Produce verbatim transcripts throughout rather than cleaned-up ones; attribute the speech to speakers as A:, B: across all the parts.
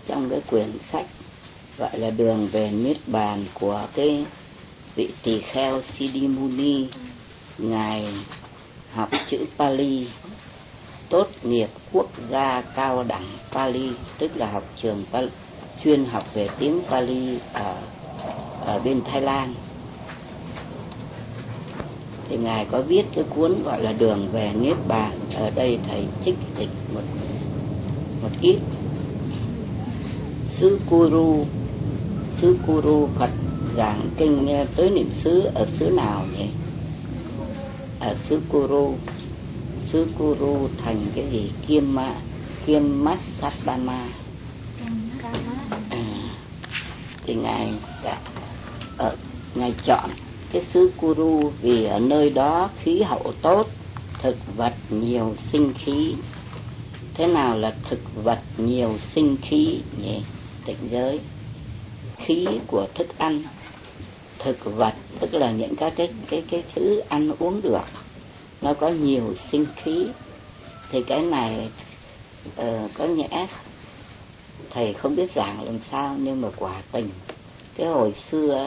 A: Trong cái quyển sách gọi là Đường về Niết Bàn của cái vị tỳ kheo Siddhimuni, ngài học chữ Pali, tốt nghiệp quốc gia cao đẳng Pali, tức là học trường Pali, chuyên học về tiếng Pali ở ở bên Thái Lan. Thì ngài có viết cái cuốn gọi là Đường về Niết Bàn. Ở đây thầy trích dịch một một ít. Xứ Kuru, xứ Kuru Phật giảng kinh tới niệm xứ ở xứ nào nhỉ? Ở xứ Kuru. Xứ Kuru thành cái gì? Kiêm Ma, Kiêm Massapama. À, thì ngài đã ở ngài chọn cái xứ Kuru vì ở nơi đó khí hậu tốt, thực vật nhiều sinh khí. Thế nào là thực vật nhiều sinh khí nhỉ? Tịnh giới. Khí của thức ăn, thực vật tức là những cái cái cái cái thứ ăn uống được, nó có nhiều sinh khí. Thì cái này uh, có nhẽ thầy không biết giảng làm sao, nhưng mà quả tình cái hồi xưa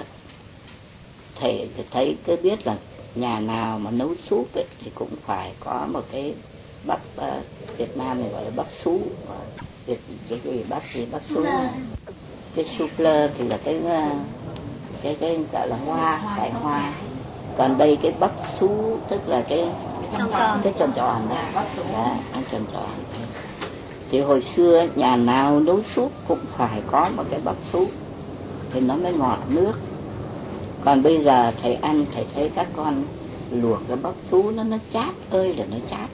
A: thầy thấy cứ biết là nhà nào mà nấu súp ấy, thì cũng phải có một cái bắp, uh, Việt Nam mình gọi là bắp sú, Việt cái gì bắp gì bắp sú. Cái súp lơ thì là cái cái cái gọi là hoa, cải hoa. Còn đây cái bắp sú tức là cái cái tròn tròn đó, đó ăn tròn tròn. Thì hồi xưa nhà nào nấu súp cũng phải có một cái bắp sú thì nó mới ngọt nước. Còn bây giờ thầy ăn thầy thấy các con luộc cái bắp sú nó nó chát ơi là nó chát.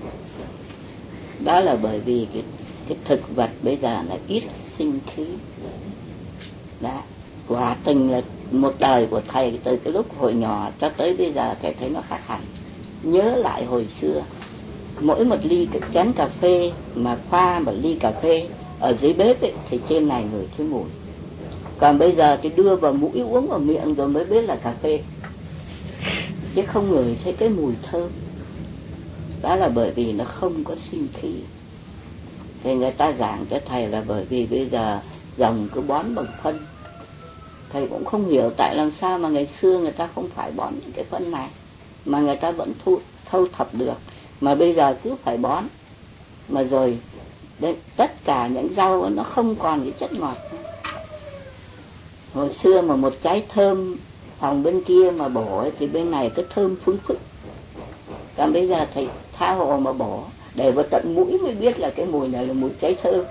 A: Đó là bởi vì cái cái thực vật bây giờ là ít sinh khí. Đó, quả tình là một đời của thầy từ cái lúc hồi nhỏ cho tới bây giờ thầy thấy nó khác hẳn. Nhớ lại hồi xưa, mỗi một ly chén cà phê mà pha một ly cà phê ở dưới bếp ấy, thì trên này ngửi thấy mùi. Còn bây giờ thì đưa vào mũi uống vào miệng rồi mới biết là cà phê, chứ không ngửi thấy cái mùi thơm. Đó là bởi vì nó không có sinh khí. Thì người ta giảng cho thầy là bởi vì bây giờ dòng cứ bón bằng phân. Thầy cũng không hiểu tại làm sao mà ngày xưa người ta không phải bón những cái phân này mà người ta vẫn thu, thâu thập được, mà bây giờ cứ phải bón. Mà rồi đấy, tất cả những rau nó không còn cái chất ngọt nữa. Hồi xưa mà một trái thơm phòng bên kia mà bổ ấy, thì bên này cứ thơm phưng phức. Còn bây giờ thầy tha hồ mà bổ, để vào tận mũi mới biết là cái mùi này là mùi trái thơm.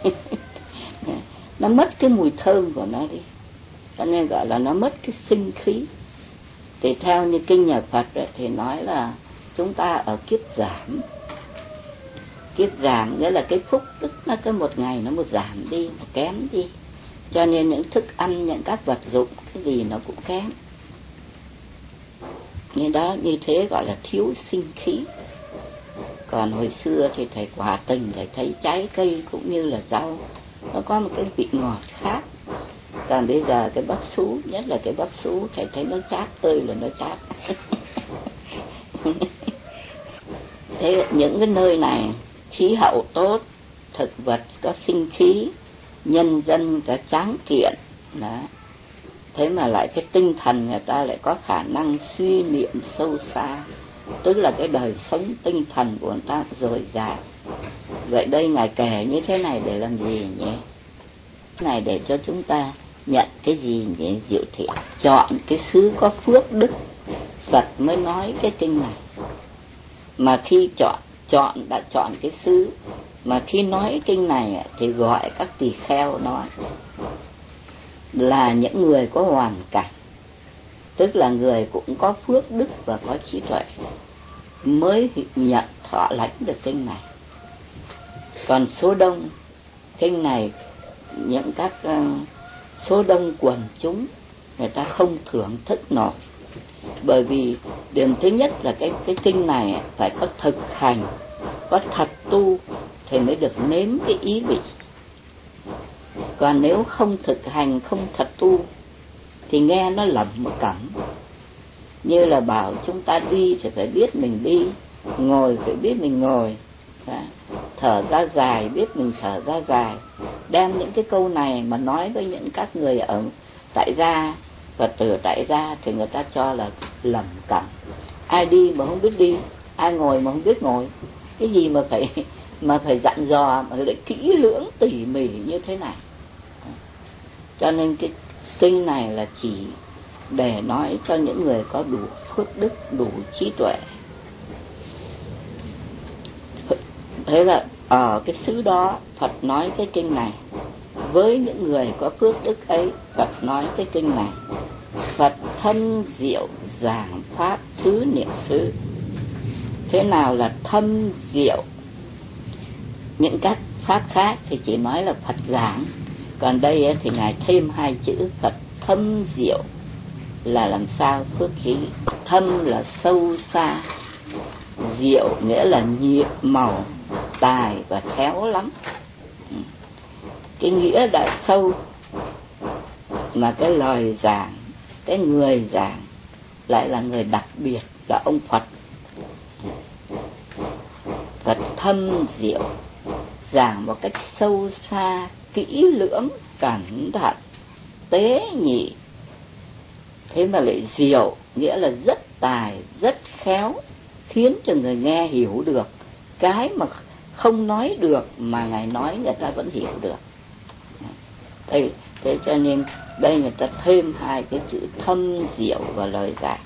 A: Nó mất cái mùi thơm của nó đi, cho nên gọi là nó mất cái sinh khí. Thì theo như kinh nhà Phật ấy, thì nói là chúng ta ở kiếp giảm. Kiếp giảm nghĩa là cái phúc tức là cái một ngày nó một giảm đi, một kém đi. Cho nên những thức ăn, những các vật dụng, cái gì nó cũng kém. Như đó, như thế gọi là thiếu sinh khí. Còn hồi xưa thì thầy quả tình thầy thấy trái cây cũng như là rau nó có một cái vị ngọt khác. Còn bây giờ cái bắp sú, nhất là cái bắp sú thầy thấy nó chát ơi là nó chát. Thế những cái nơi này khí hậu tốt, thực vật có sinh khí, nhân dân có tráng kiện đó. Thế mà lại cái tinh thần người ta lại có khả năng suy niệm sâu xa, tức là cái đời sống tinh thần của người ta dồi dào. Vậy đây ngài kể như thế này để làm gì nhỉ? Này để cho chúng ta nhận cái gì nhỉ? Diệu thị chọn cái xứ có phước đức, Phật mới nói cái kinh này. Mà khi chọn chọn đã chọn cái xứ, mà khi nói kinh này thì gọi các tỳ kheo nói là những người có hoàn cảnh, tức là người cũng có phước đức và có trí tuệ mới nhận thọ lãnh được kinh này. Còn số đông kinh này, những các uh, số đông quần chúng người ta không thưởng thức nổi, bởi vì điểm thứ nhất là cái cái kinh này phải có thực hành, có thật tu thì mới được nếm cái ý vị. Còn nếu không thực hành, không thật tu thì nghe nó lẩm cẩm. Như là bảo chúng ta đi thì phải biết mình đi, ngồi phải biết mình ngồi, thở ra dài biết mình thở ra dài, đem những cái câu này mà nói với những các người ở tại gia và từ tại gia thì người ta cho là lầm cẩm. Ai đi mà không biết đi, ai ngồi mà không biết ngồi, cái gì mà phải mà phải dặn dò mà lại kỹ lưỡng tỉ mỉ như thế này. Cho nên cái kinh này là chỉ để nói cho những người có đủ phước đức, đủ trí tuệ. Thế là ở cái xứ đó Phật nói cái kinh này, với những người có phước đức ấy Phật nói cái kinh này. Phật thâm diệu giảng pháp xứ niệm xứ. Thế nào là thâm diệu? Những các pháp khác thì chỉ nói là Phật giảng, còn đây thì Ngài thêm hai chữ Phật thâm diệu là làm sao phước khí. Thâm là sâu xa, diệu nghĩa là nhiệm màu, tài và khéo lắm. Cái nghĩa đã sâu mà cái lời giảng, cái người giảng lại là người đặc biệt, là ông Phật. Phật thâm diệu, giảng một cách sâu xa, kỹ lưỡng, cẩn thận, tế nhị. Thế mà lại diệu, nghĩa là rất tài, rất khéo, khiến cho người nghe hiểu được cái mà không nói được mà Ngài nói người ta vẫn hiểu được. Thế, thế cho nên đây người ta thêm hai cái chữ thâm diệu vào lời giảng.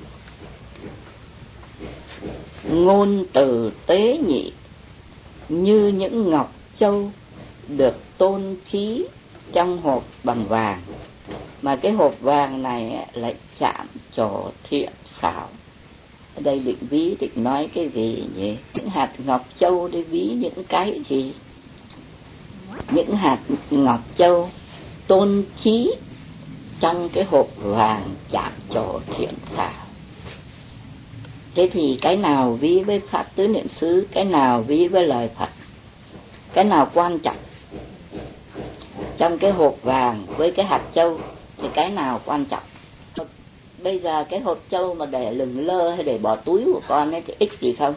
A: Ngôn từ tế nhị, như những ngọc châu được tôn thí trong hộp bằng vàng, mà cái hộp vàng này lại chạm trổ thiện xảo. Ở đây định ví, định nói cái gì nhỉ? Những hạt ngọc châu để ví những cái gì? Những hạt ngọc châu tôn thí trong cái hộp vàng chạm trổ thiện xảo. Thế thì cái nào ví với pháp tứ niệm xứ, cái nào ví với lời Phật, cái nào quan trọng? Trong cái hộp vàng với cái hạt châu thì cái nào quan trọng? Bây giờ cái hộp châu mà để lửng lơ hay để bỏ túi của con ấy thì ích gì không?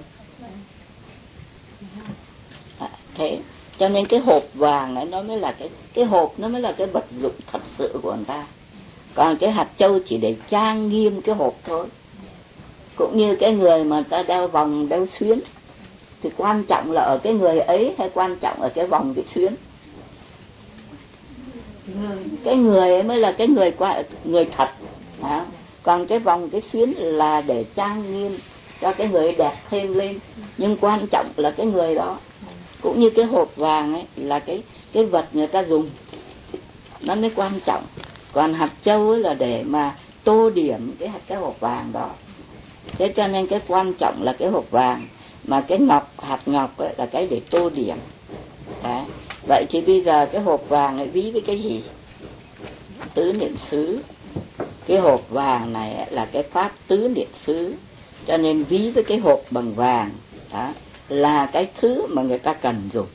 A: À, thế cho nên cái hộp vàng này nó mới là cái cái hộp, nó mới là cái vật dụng thật sự của người ta. Còn cái hạt châu chỉ để trang nghiêm cái hộp thôi. Cũng như cái người mà ta đeo vòng, đeo xuyến thì quan trọng là ở cái người ấy hay quan trọng ở cái vòng, cái xuyến? Cái người ấy mới là cái người người thật. Đó. Còn cái vòng, cái xuyến là để trang nghiêm cho cái người đẹp thêm lên, nhưng quan trọng là cái người đó. Cũng như cái hộp vàng ấy là cái cái vật người ta dùng, nó mới quan trọng. Còn hạt châu ấy là để mà tô điểm cái hạt cái hộp vàng đó. Thế cho nên cái quan trọng là cái hộp vàng, mà cái ngọc, hạt ngọc ấy là cái để tô điểm. Đấy. Vậy thì bây giờ cái hộp vàng ấy ví với cái gì? Tứ niệm xứ. Cái hộp vàng này là cái pháp tứ niệm xứ, cho nên ví với cái hộp bằng vàng đó, là cái thứ mà người ta cần dùng,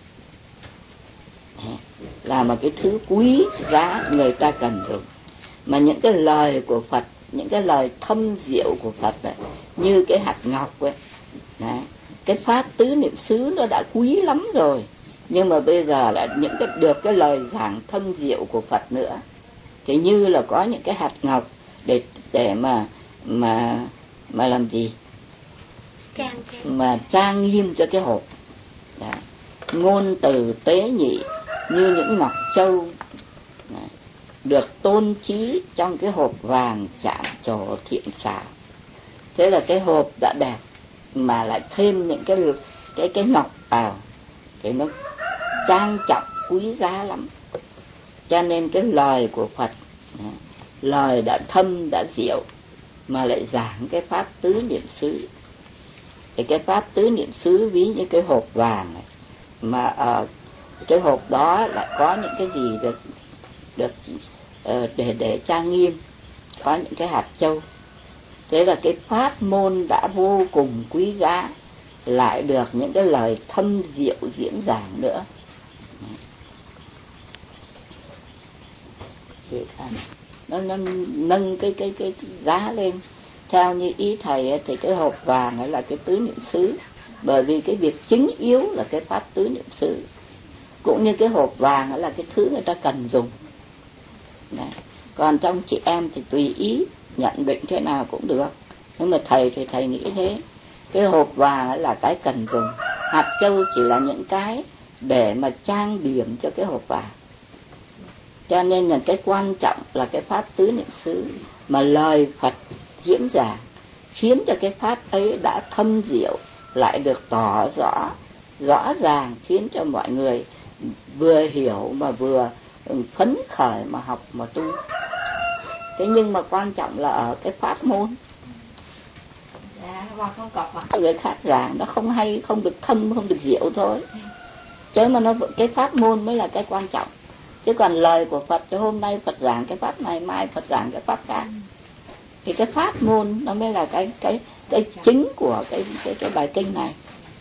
A: là một cái thứ quý giá người ta cần dùng. Mà những cái lời của Phật, những cái lời thâm diệu của Phật này, như cái hạt ngọc ấy, đấy, cái pháp tứ niệm xứ nó đã quý lắm rồi, nhưng mà bây giờ là những cái được cái lời giảng thâm diệu của Phật nữa, thì như là có những cái hạt ngọc để để mà mà mà làm gì? Trang, trang. Mà trang nghiêm cho cái hộp. Đấy. Ngôn từ tế nhị, như những ngọc châu đấy, được tôn trí trong cái hộp vàng chạm trổ thiện xảo. Thế là cái hộp đã đẹp mà lại thêm những cái cái cái ngọc vào, thì nó trang trọng quý giá lắm. Cho nên cái lời của Phật, lời đã thâm đã diệu, mà lại giảng cái pháp tứ niệm xứ. Thì cái pháp tứ niệm xứ ví như cái hộp vàng này, mà ở cái hộp đó lại có những cái gì được được uh, để để trang nghiêm, có những cái hạt châu. Thế là cái pháp môn đã vô cùng quý giá, lại được những cái lời thâm diệu diễn giảng nữa. Nó, nó nâng cái cái cái giá lên. Theo như ý thầy thì cái hộp vàng là cái tứ niệm xứ, bởi vì cái việc chính yếu là cái pháp tứ niệm xứ. Cũng như cái hộp vàng là cái thứ người ta cần dùng. Đấy. Còn trong chị em thì tùy ý nhận định thế nào cũng được, nhưng mà thầy thì thầy nghĩ thế. Cái hộp vàng là cái cần dùng, hạt châu chỉ là những cái để mà trang điểm cho cái hộp vàng. Cho nên là cái quan trọng là cái pháp tứ niệm xứ mà lời Phật diễn giảng, khiến cho cái pháp ấy đã thâm diệu, lại được tỏ rõ rõ ràng, khiến cho mọi người vừa hiểu mà vừa phấn khởi mà học mà tu. Thế nhưng mà quan trọng là ở cái pháp môn.
B: Dạ, con không cọc ạ.
A: Người khác giảng nó không hay, không được thâm, không được diệu thôi. Chứ mà nó cái pháp môn mới là cái quan trọng. Chứ còn lời của Phật, cho hôm nay Phật giảng cái pháp này, mai Phật giảng cái pháp khác, thì cái pháp môn nó mới là cái cái cái chính của cái cái cái bài kinh này.